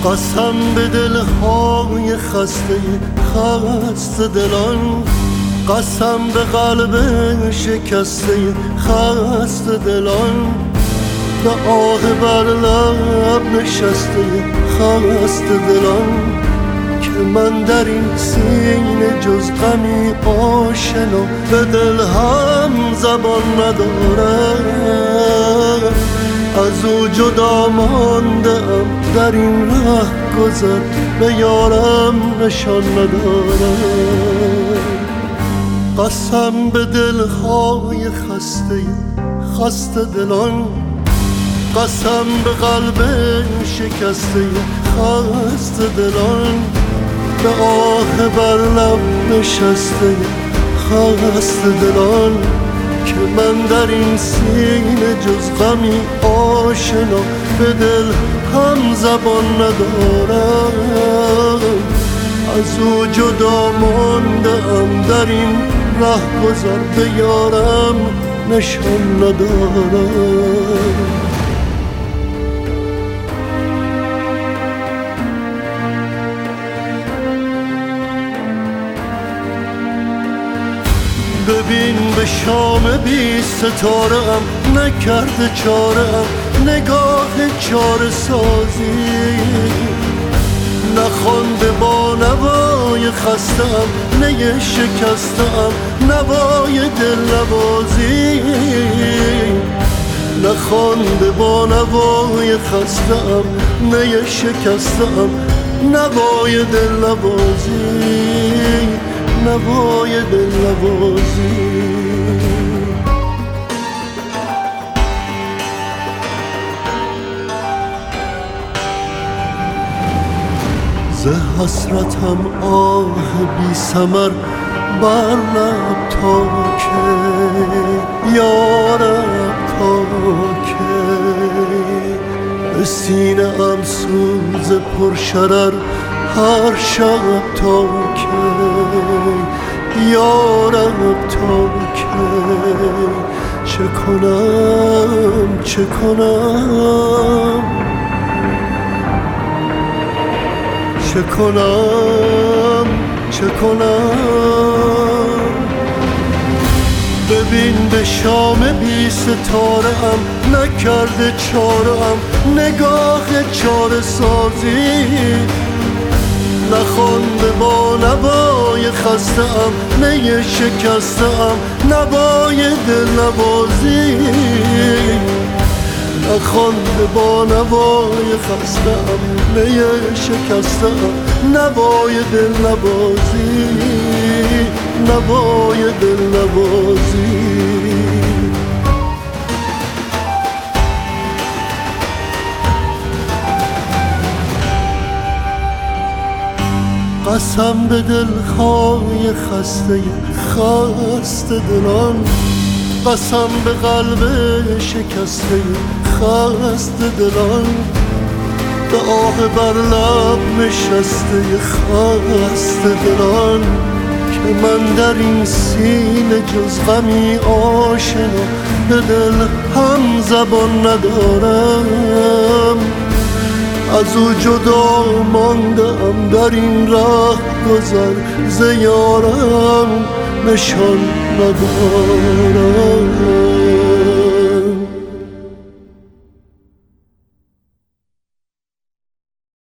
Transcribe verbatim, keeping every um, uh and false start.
قسم به دلهای خسته خسته دلان، قسم به قلب شکسته خسته دلان، به آه بر لب نشسته خسته دلان، که من در این سینه جز غمی آشنا به دل هم زبان ندارم. از او جدا ماندم در این ره گذر، به یارم نشان ندارم. قسم به دلهای خسته خسته دلان، قسم به قلب شکسته خسته دلان، به آه بر لب نشسته خسته دلان، که من در این سینه جز غمی آشنا به دل هم زبان ندارم. از او جدا ماندم در این ره گذر، به یارم نشان ندارم. ببین به شام بی ستاره ام نکرده چاره ام نگاه چاره سازی، نخوانده با نوای خسته ام نی شکسته ام نوای دل نوازی، نخوانده با نوای خسته ام نی شکسته ام نوای دل نوازی، نوای دل نوازی. ز حسرتم آه بی ثمر بر لب تا که یارب تا که، به سینه ام سوز پرشرر هر شب تا که یارب تا که. چه کنم چه کنم چه کنم چه کنم. ببین به شام بی ستاره ام نکرده چاره ام نگاه چاره سازی، نخوانده با نوای خسته ام نی شکسته ام نوای دل نوازی، نخوانده با نوای خسته ام نی شکسته ام نوای دل نوازی، نوای دل نوازی. قسم به دلهای خسته خسته دلان، قسم به قلب شکسته خسته دلان، به آه بر لب نشسته خسته دلان، که من در این سینه جز غمی آشنا به دل هم زبان ندارم. از او جدا ماندم در این راه گذر، ز یارم نشان ندارم.